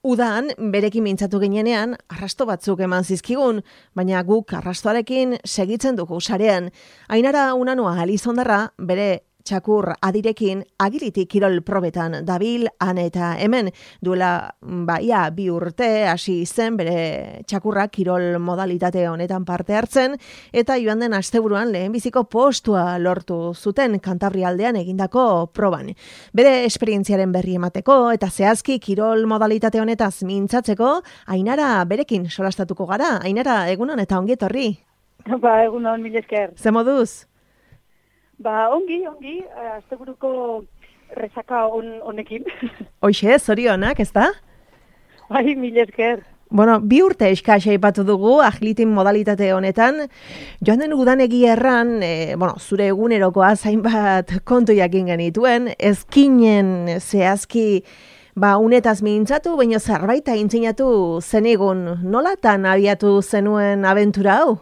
Udan, berekin mintzatu ginenean, arrasto batzuk eman zizkigun, baina guk arrastoarekin segitzen dugu sarean. Ainara Unanua Elizondarra, bere txakur adirekin Agility kirol probetan dabil han eta hemen duela ia 2 urte hasi zen bere txakurrak kirol modalitate honetan parte hartzen eta joan den asteburuan lehenbiziko postua lortu zuten Kantabrialdean egindako proban. Bere esperientziaren berri emateko eta zehazki kirol modalitate honetaz mintzatzeko Ainara berekin solastatuko gara. Ainara, egunon eta ongi etorri. Egunon, mil esker. Ze moduz? Ongi, asteburuko resaka honekin. Hoxe, zorionak, ez da? Bai, mil esker. Bueno, 2 urte eskaxa aipatu dugu agilitin modalitate honetan. Joan den udan erran, zure egunerokoa zainbat kontu jakin genituen, ezkinen zehazki unetaz mintzatu, baina zerbait aintzinatu zenigun. Nolatan abiatu zenuen abentura hau?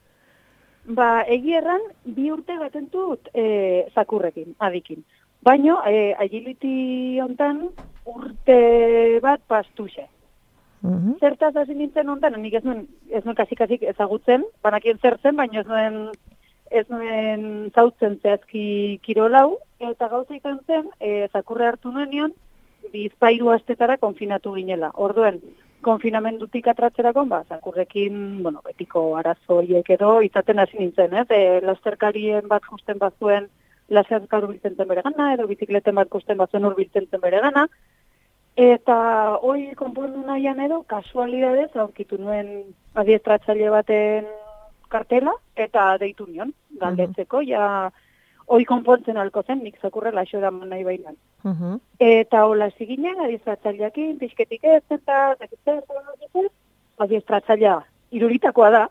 Erran 2 urte baten dut zakurrekin, adikin. Baina, agility hontan urte bat pastuxe. Zertaz hasi nintzen hontan, nik ez nuen kasik ezagutzen, banakien zer zen, baina ez nuen zautzen zehazki kirolau, eta gauza izan zen, zakurre hartu nuenion, 2 astetara konfinatu ginela. Orduen, konfinamendutik atratzerakon, zakurrekin, betiko arazoiek edo izaten hasi nintzen, lasterkarien bat justen bazuen lasterkar urbiltzen zen bere gana, edo bizikleten bat justen bazuen urbiltzen zen bere gana, eta hoi konpondu nahian edo, kasualidadez, aurkitu nuen adiestratzaile baten kartela, eta deitu nion, galdetzeko, hoi konpontzen alko zen, nik zakurre laixo eraman nahi bainan. Eta hola ziginen, adiestratzaileakin, pixketik ez, eta adiestratzailea iruritakoa da.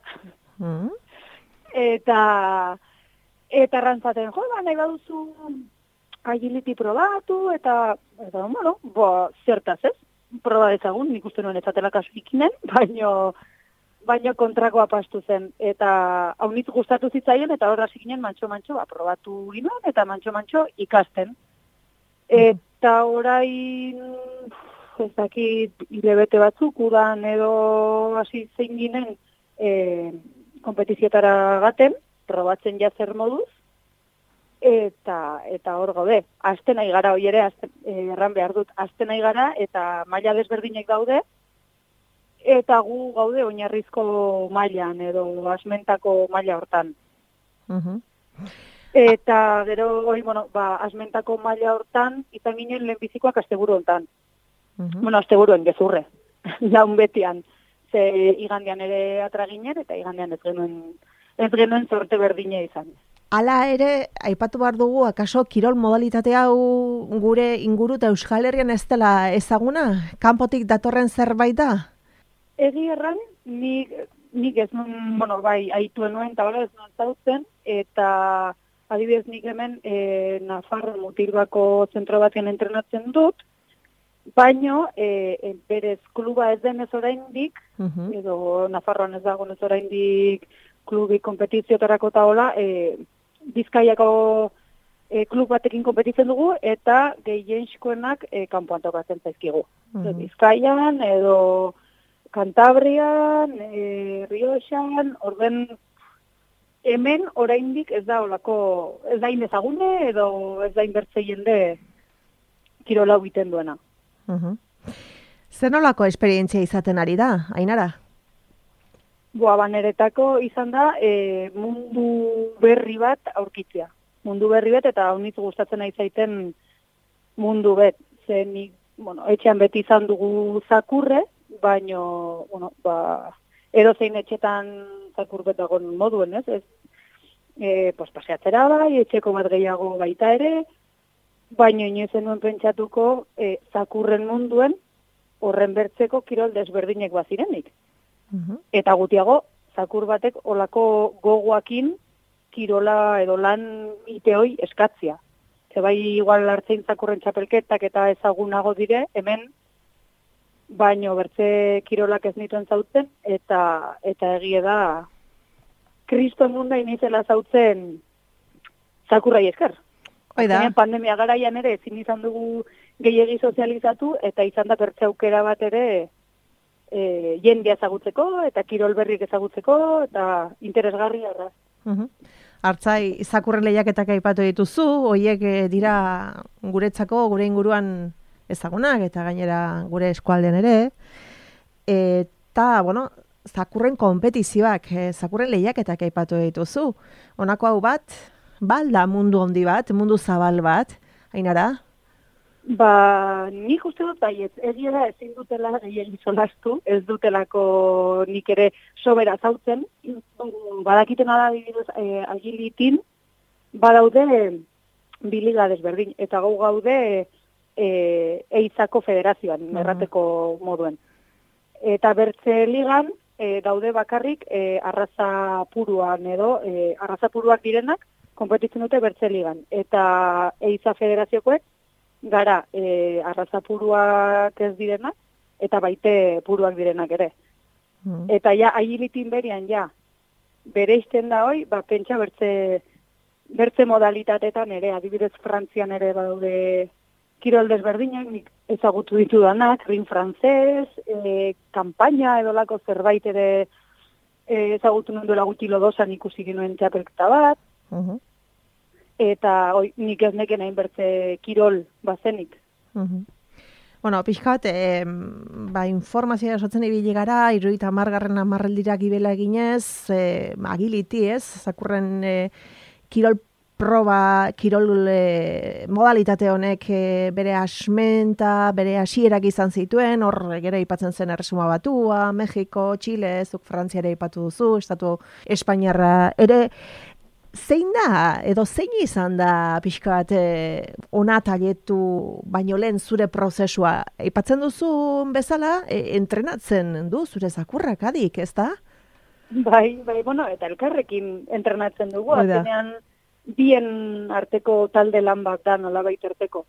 Eta rantzaten, nahi baduzu agility probatu, eta zertaz ez, proba dezagun, nik uste nuen ezatela kasukinen, baina kontrakoa pastu zen. Eta haunitz gustatu zitzaien, eta horra ziginen mantxo-mantxo, probatu ginoen, eta mantxo-mantxo ikasten. Eta orain, ez dakit, hilebete batzuk, udan edo hasi zein ginen kompetiziotara gaten, probatzen jazer moduz, eta hor gaude. Azten nahi gara, hoi ere, erran behar dut, azten nahi gara, eta maila desberdinek daude, eta gu gaude oinarrizko mailan edo asmentako maila hortan. Eta gero, asmentako maila hortan, izan ginen lehenbizikoak asteburu hontan. Asteburuen gezurre, laun betian. Ze igandean ere atra ginen, eta igandean ez genuen sorte berdina izan. Hala ere, aipatu behar dugu, akaso kirol modalitate hau gure inguru eta Euskal Herrian ez dela ezaguna? Kanpotik datorren zerbait da? Egi erran, nik ez nuen, aituen nuen, eta ez nuen zautzen, eta adibidez nik hemen Nafarro Mutilbako zentro batean entrenatzen dut, baino berez kluba ez denez oraindik, edo Nafarroan ez dagoen ez oraindik klubi kompetiziotarako eta hola, Bizkaiako klub batekin kompetitzen dugu, eta gehienskoenak kanpoan tokatzen zaizkigu. Bizkaian, edo Kantabrian, Rioxan, orden hemen oraindik ez da inezagune edo ez da inbertze jende kirola egiten duena. Zer nolako esperientzia izaten ari da, Ainara? Baneretako izan da mundu berri bat aurkitzea. Mundu berri bat eta haunitz gustatzen nahi zaiten mundu bet. Nik, etxean beti izan dugu zakurre, baino, edo zein etxetan zakur betagon moduen, ez? Paseatzera bai, etxeko bat gehiago baita ere, baino inoizen nuen pentsatuko zakurren munduen horren bertzeko kirol desberdinek bazirenik. Eta gutiago, zakur batek olako gogoakin kirola edo lan iteoi eskatzia. Zebai igual hartzein zakurren txapelketak eta ezagunago dire, hemen baino bertze kirolak ez nituen zautzen, eta egie da, kriston munda inizela zautzen zakurrai esker. Oida. Pandemia garaian ere ezin izan dugu gehiegi sozializatu, eta izan da bertze aukera bat ere jendea ezagutzeko, eta kirol berrik ezagutzeko, eta interesgarria da. Artzai, zakurren lehiaketak aipatu dituzu, horiek dira guretzako, gure inguruan ezagunak, eta gainera gure eskualdean ere. Eta, bueno, zakurren konpetizioak, zakurren lehiaketak aipatu dituzu. Honako hau bat, balda mundu handi bat, mundu zabal bat, Ainara? Nik uste dut baiet, egia da ezin dutela gehiagin solastu, ez dutelako nik ere sobera zautzen. Badakitena da adibidez agilitin, badaude biliga desberdin, eta gau gaude eizako federazioan, errateko moduen. Eta bertze ligan, daude bakarrik arraza puruan edo, arraza puruak direnak, konpetitzen dute bertze ligan. Eta eiza federaziokoek, gara arraza puruak ez direnak, eta baite puruak direnak ere. Eta ja, agilitin berian, ja, bere izten da hoi, pentsa bertze modalitatetan ere, adibidez Frantzian ere badaude kirol desberdinak, nik ezagutu ditudanak, rin frantzez, kampaina edolako zerbait ere ezagutu nuen duela gutxi lodosan ikusi ginuen txapelketa bat, eta nik ez neken hain bertze kirol bazenik. Bueno, pixkat, informazioa esatzen ibili gara, 70. hamarraldira gibela eginez, agiliti ez, zakurren kirol proba, kirol modalitate honek bere asmenta, bere hasierak izan zituen, hor gero aipatzen zen Erresuma Batua, Mexiko, Chile, zuk Frantziara aipatu duzu, Estatu Espainiarra ere. Zein da, edo zein izan da pixka bat ona tailetu baino lehen zure prozesua? Aipatzen duzu bezala, entrenatzen du zure zakurrak adik, ez da? Bai, bueno, eta elkarrekin entrenatzen dugu, azkenean bien arteko talde lan bat da nolabait arteko.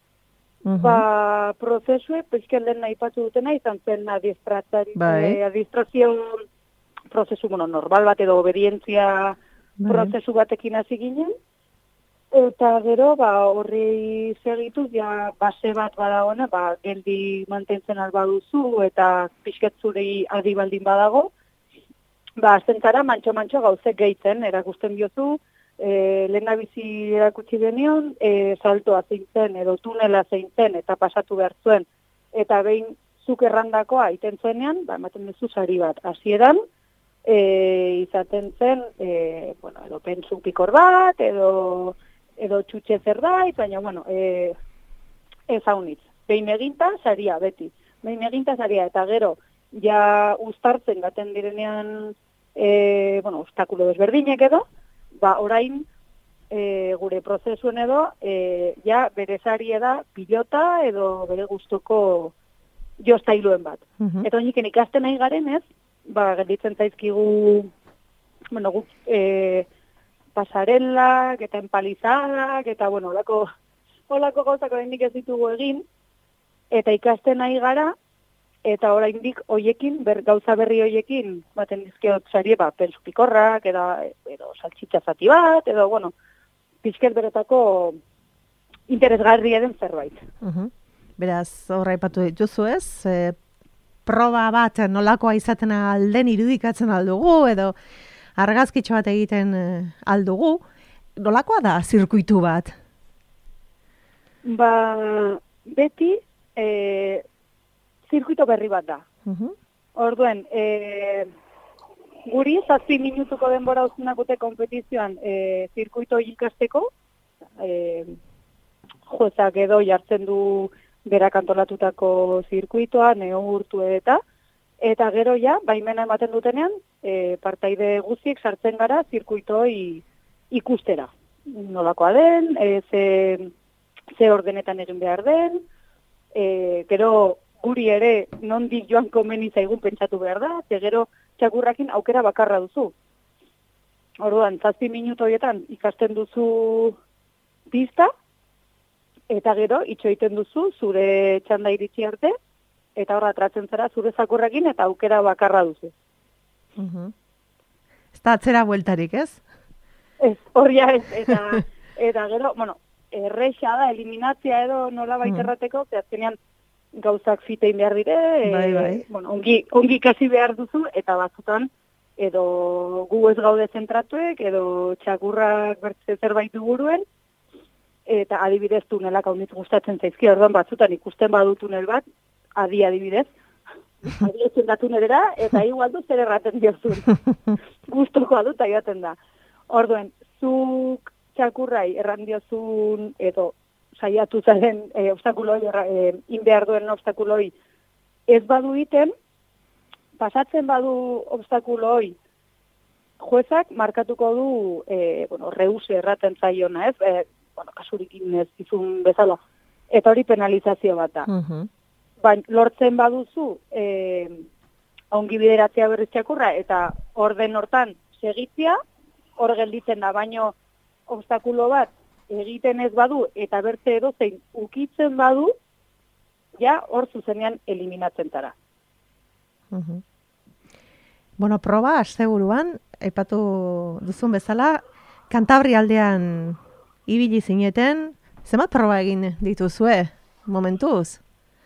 Prozesue, pixken lehen aipatu dutena, izan zen adiestrazio prozesu, normal bat edo obedientzia prozesu batekin hasi ginen, eta gero, horri segituz, ja, base bat badagoena, geldi mantentzen alba duzu, eta pixket zurei adi baldin badago, azten zara, mantxo gauzek gehitzen, erakusten diozu, lehenabizi erakutsi denion, saltoa zeintzen, edo tunela zeintzen, eta pasatu behar zuen, eta behin zuk errandakoa iten zuenean, ematen duzu sari bat, hasieran, izaten zen, edo pentsu pikor bat, edo txutxe zerbait, baina, ez haunitz. Behin eginta, saria, beti. Behin eginta, saria, eta gero, ja uztartzen gaten direnean, obstakulo desberdinek edo, orain, gure prozesuen edo, ja, bere saria da, pilota, edo bere gustoko joztailuen bat. Eta honiken ikasten nahi garen ez, gelditzen zaizkigu, guk pasarelak, eta empalizadak, eta, olako gauzak oraindik ez ditugu egin, eta ikasten nahi gara, eta oraindik hoiekin, gauza berri hoiekin, baten dizkiot sarie, pentsu pikorrak, edo saltxitza zati bat, edo, pixket beretako interesgarria den zerbait. Beraz, horra aipatu dituzu ez, proba bat nolakoa izaten alden irudikatzen aldugu, edo argazkitxo bat egiten aldugu, nolakoa da zirkuitu bat? Beti zirkuito berri bat da. Orduen, guri 7 minutuko denbora uzunakute kompetizioan zirkuito ikasteko, jozak edo jartzen du berak antolatutako zirkuitoa, neurtu eta gero ja, baimena ematen dutenean, partaide guztiek sartzen gara zirkuitoi ikustera. Nolakoa den, ze ordenetan egin behar den, gero guri ere nondik joan komeni zaigun pentsatu behar da, gero txakurrakin aukera bakarra duzu. Orduan, 7 minutu horietan ikasten duzu pista, eta gero itxoiten duzu zure txanda iritsi arte, eta horra atratzen zara zure zakurrakin eta aukera bakarra duzu. Ez da atzera bueltarik, ez? Ez, horria ez, eta gero, erresa da, eliminatzia edo nola baiterrateko, azkenean gauzak fitein behar dire, bueno, ongi ikasi behar duzu, eta batzutan, edo gu ez gaude zentratuek, edo txakurrak bertze zerbait buruen, eta adibidez tunelak haunitz gustatzen zaizki, orduan batzutan ikusten badu tunel bat, adibidez, adietzen da tunelera, eta igual du zer erraten diozun. Gustokoa dut aiaten da. Orduan, zuk txakurrai erran diozun, edo saiatu zaren obstakuloi, inbehar duen obstakuloi, ez badu iten, pasatzen badu obstakuloi, juezak markatuko du, reuse erraten zaiona, ez? Kasurikin ez dizun bezala. Eta hori penalizazio bat da. Baina, lortzen baduzu, ongi bideratzea berriz txakurra, eta orden hortan segitzia, hor gelditzen da, baino obstakulo bat egiten ez badu, eta bertze edozein ukitzen badu, ja, hor zuzenean eliminatzen tara. Bueno, proba, asteburuan, aipatu duzun bezala, Kantabria aldean ibili zineten, zenbat proba egin dituzue, momentuz?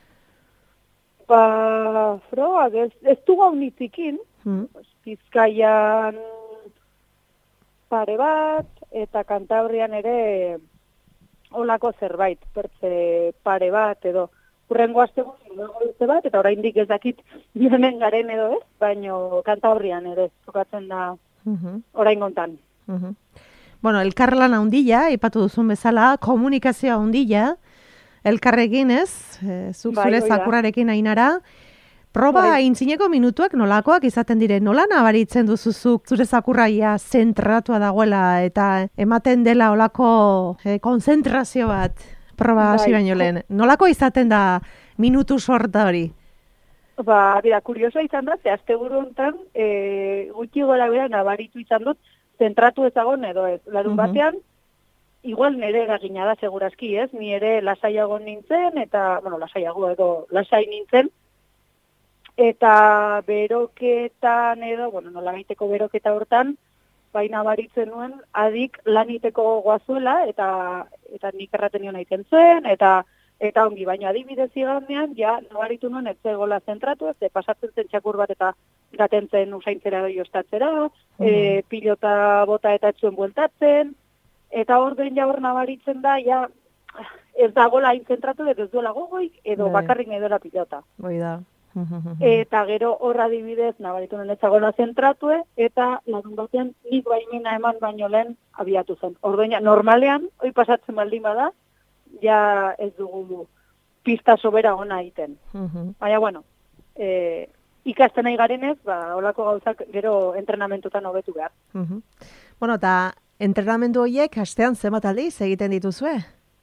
Proba, ez du gaunitzikin, Bizkaian pare bat, eta Kantabrian ere olako zerbait, bertze pare bat, edo urrengo asteburuan bat, eta oraindik ez dakit hemen garen edo ez, baino Kantabrian ere jokatzen da orain gontan. Bueno, elkarlan handia, aipatu duzun bezala, komunikazioa handia, elkarrekin ez, zuk zure zakurrarekin Ainara, proba intzineko minutuak nolakoak izaten dire, nola nabaritzen duzuzuk zure zakurraia zentratua dagoela eta ematen dela olako konzentrazio bat proba hasi baino lehen. Nolako izaten da minutu sorta hori? Bida, kuriosoa izan da, ze asteburu honetan gutxi gora bera nabaritu izan dut, zentratu ezagon edo ez. Larun batean, igual nire eragina da segurazki, ez? Ni ere lasaiago nintzen, eta, lasaiago edo lasai nintzen, eta beroketan edo, nola gaiteko beroketa hortan, baina baritzen nuen, adik laniteko goazuela, eta nik erraten nion egiten zuen, eta ongi, baina adibidez igandean, ja, nabaritu nuen, ez zegoela zentratu, ez pasatzen zen txakur bat eta gaten zen usaintzera doi ostatzera, pilota bota eta etzuen bueltatzen, eta orden ja hor nabaritzen da, ja, ez dagoela hain zentratu, ez duela gogoik, edo bakarrik nahi duela pilota. Da. Eta gero horra adibidez nabaritu nuen ez dagoela zentratue, eta larun batean nik baimena eman baino lehen abiatu zen. Orduan, normalean, hoi pasatzen baldin bada, ja ez dugu pista sobera ona egiten. Baina, bueno, ikasten nahi garenez, holako gauzak gero entrenamentutan hobetu behar. Bueno, eta entrenamentu horiek astean zenbat aldiz egiten dituzue?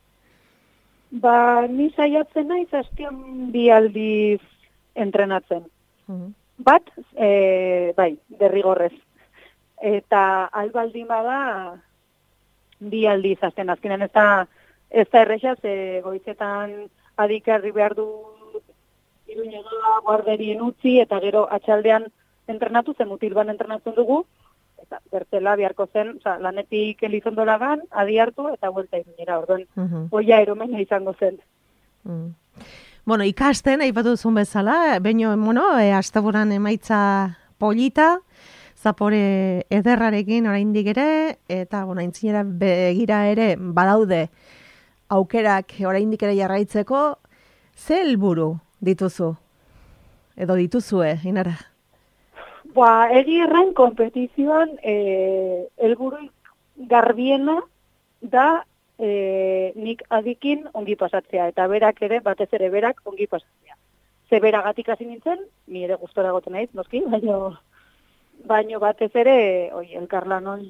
Ni saiatzen naiz astean 2 aldiz entrenatzen. Bat, derrigorrez. Eta albaldin bada 2 aldiz astean. Azkenean ez da erresa, goizetan adikarri behar du Iruñega guarderien utzi, eta gero atxaldean entrenatu zen, mutilban entrenatzen dugu, eta bertela biharko zen, lanetik Elizondo gan, adi hartu, eta buelta Iruñera, orduan, oia eromena izango zen. Bueno, ikasten, aipatu duzun bezala, baino, asteburuan emaitza polita, zapore ederrarekin oraindik ere, eta, aintzinera begira ere, badaude, aukerak oraindik ere jarraitzeko, ze helburu dituzu? Edo dituzue, Ainara? Egi erran, kompetizioan helburu garbiena da nik adikin ongi pasatzea, eta berak ere, batez ere berak ongi pasatzea. Ze beragatik hasi nintzen, ni ere gustora goten naiz, noski, baino batez ere, elkarlan hori,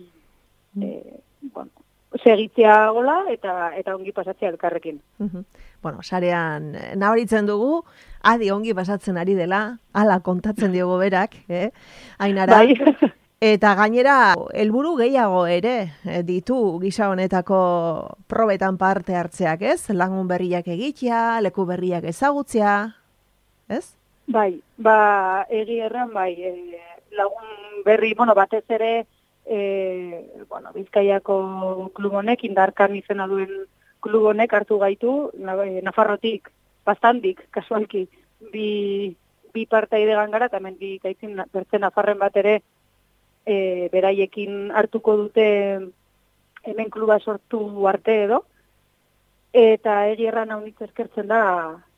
segitzea gola eta ongi pasatzea elkarrekin. Bueno, sarean nabaritzen dugu, adi ongi pasatzen ari dela, hala kontatzen diogo berak, Ainara. Eta gainera, helburu gehiago ere ditu gisa honetako probetan parte hartzeak, ez? Lagun berriak egitea, leku berriak ezagutzea, ez? Egi erran, lagun berri, batez ere, Bizkaiako klub honek, Indarkan izena duen klub honek hartu gaitu, Nafarrotik, bastandik, kasualki, bi partaide gangara, eta hemen gaitzin bertzen Nafarren bat ere, beraiekin hartuko dute hemen kluba sortu arte edo, eta egierran hau nitz eskertzen da,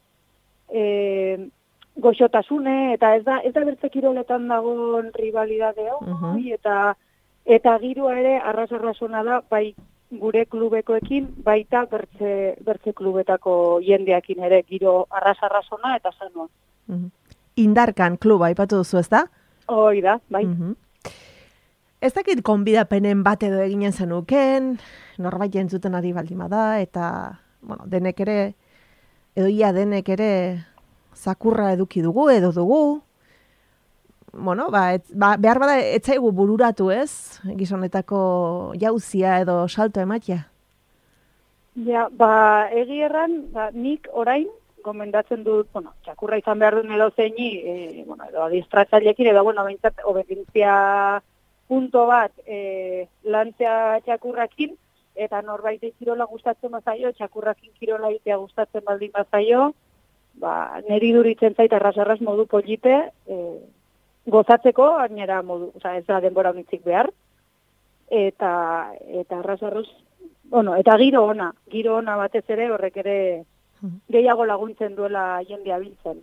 goxotasune, eta ez da bertze kiroletan dagoen rivalidade hau, eta giroa ere arras-arrasona da, bai gure klubekoekin, baita bertze klubetako jendeakin ere, giro arras-arrasona eta zanua. Indarkan kluba, aipatu duzu, ez da? Hoi da, bai. Ez dakit konbidapenen bat edo eginen zenuken, norbait jentzuten ari baldima da, eta, bueno, denek ere, edo ia denek ere, zakurra eduki dugu, edo dugu. Bueno, behar bada etzaigu bururatu ez, gizonetako jauzia edo salto ematia. Ja, egierran, nik orain, gomendatzen dut, bueno, txakurra izan behar duen edo zeini, edo adistratzailekin, edo, behintzat, obedentzia punto bat lantzea txakurrakin, eta norbait kirola gustatzen bazaio, txakurrakin kirola itea gustatzen baldin bazaio, neri duritzen zait arras-arras modu polite, gozatzeko, gainera modu, ez da denbora unitzik behar, eta arras-arras, eta giro ona batez ere, horrek ere gehiago laguntzen duela jendea biltzen.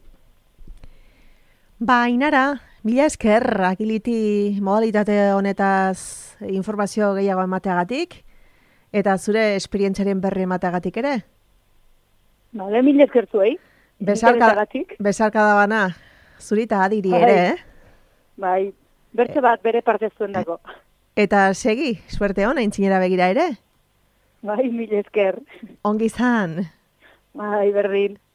Ainara, mila esker, Agility modalitate honetaz informazio gehiago emateagatik, eta zure esperientziaren berri emateagatik ere? Bale, mila esker zuei. Besarkada bana, zurita adiri ere, Bai, bertze bat bere partez zuen dago. Eta segi, suerte hona intzinera begira ere? Bai, mila esker. Ongi izan. Bai, berdin.